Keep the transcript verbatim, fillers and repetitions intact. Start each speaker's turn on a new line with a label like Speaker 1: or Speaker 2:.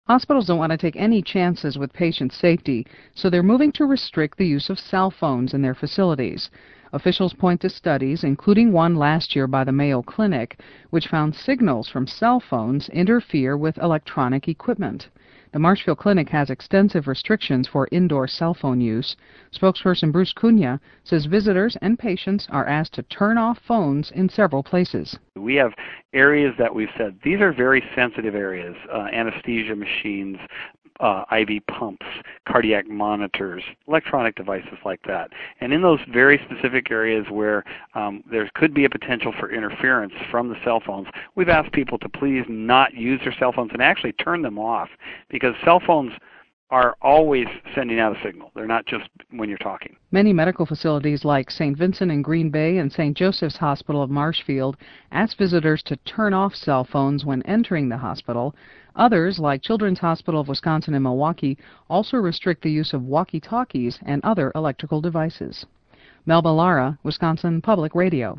Speaker 1: Hospitals don't want to take any chances with patient safety, so they're moving to restrict the use of cell phones in their facilities. Officials point to studies, including one last year by the Mayo Clinic, which found signals from cell phones interfere with electronic equipment. The Marshfield Clinic has extensive restrictions for indoor cell phone use. Spokesperson Bruce Cunha says visitors and patients are asked to turn off phones in several places.
Speaker 2: We have areas that we've said, these are very sensitive areas, uh, anesthesia machines, uh, I V pumps, cardiac monitors, electronic devices like that. And in those very specific areas where um, there could be a potential for interference from the cell phones, we've asked people to please not use their cell phones and actually turn them off, because cell phones are always sending out a signal. They're not just when you're talking.
Speaker 1: Many medical facilities like Saint Vincent in Green Bay and Saint Joseph's Hospital of Marshfield ask visitors to turn off cell phones when entering the hospital. Others, like Children's Hospital of Wisconsin in Milwaukee, also restrict the use of walkie-talkies and other electrical devices. Melba Lara, Wisconsin Public Radio.